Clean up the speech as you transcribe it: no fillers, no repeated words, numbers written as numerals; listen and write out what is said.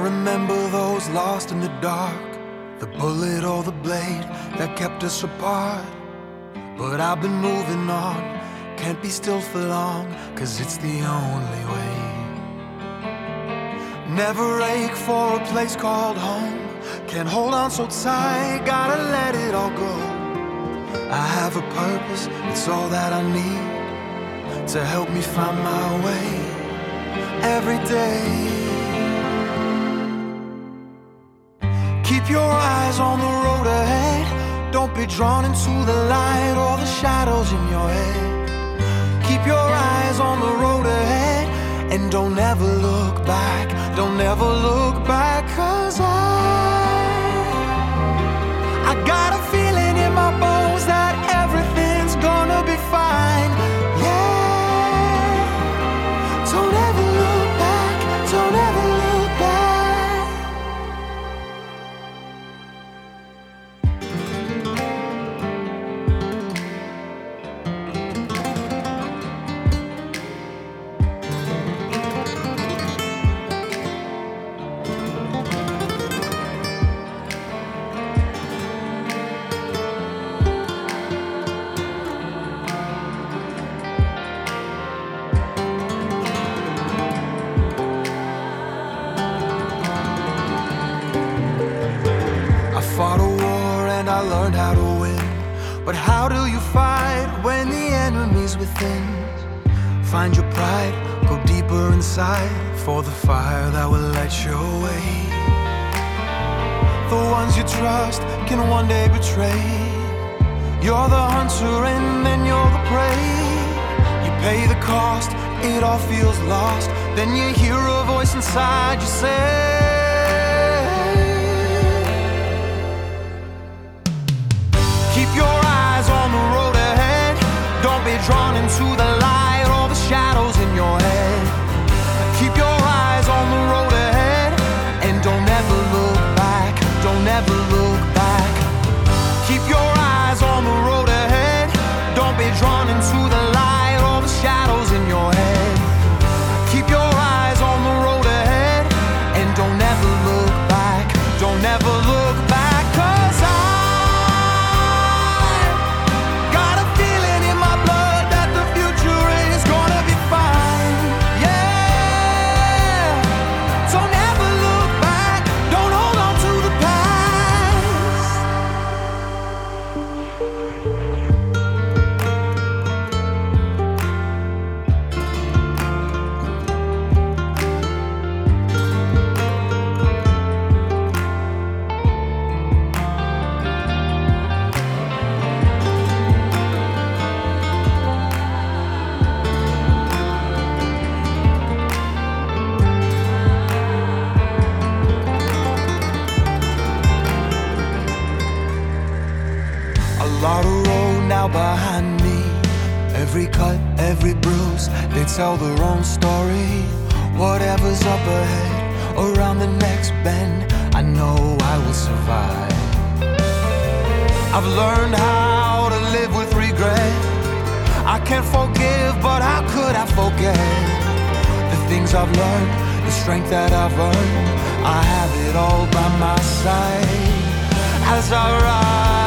remember those lost in the dark, the bullet or the blade that kept us apart. But I've been moving on, can't be still for long, 'cause it's the only way. Never ache for a place called home, can't hold on so tight, gotta let it all go. I have a purpose, it's all that I need to help me find my way every day. Keep your eyes on the road ahead, don't be drawn into the light or the shadows in your head. Keep your eyes on the road ahead, and don't ever look back, don't ever look back, 'cause I got a feeling in my bones that everything's gonna be fine. Yeah, don't ever look back, don't ever look back. I fought a war and I learned how to win, but how do you fight when the enemy's within? Find your pride, go deeper inside, for the fire that will light your way. The ones you trust can one day betray. You're the hunter and then you're the prey. You pay the cost, it all feels lost, then you hear a voice inside you say, keep your eyes on the road ahead, don't be drawn into the light or the shadows in your head. Keep your eyes on the road ahead, and don't ever look back, don't ever look back. Keep your eyes on the road ahead, don't be drawn into the light or the shadows in your head. Keep your eyes on the road ahead, and don't ever look back, don't ever look back, 'cause I a lot of road now behind me. Every cut, every bruise, they tell their own story. Whatever's up ahead, around the next bend, I know I will survive. I've learned how to live with regret. I can't forgive, but how could I forget the things I've learned, the strength that I've earned? I have it all by my side as I ride.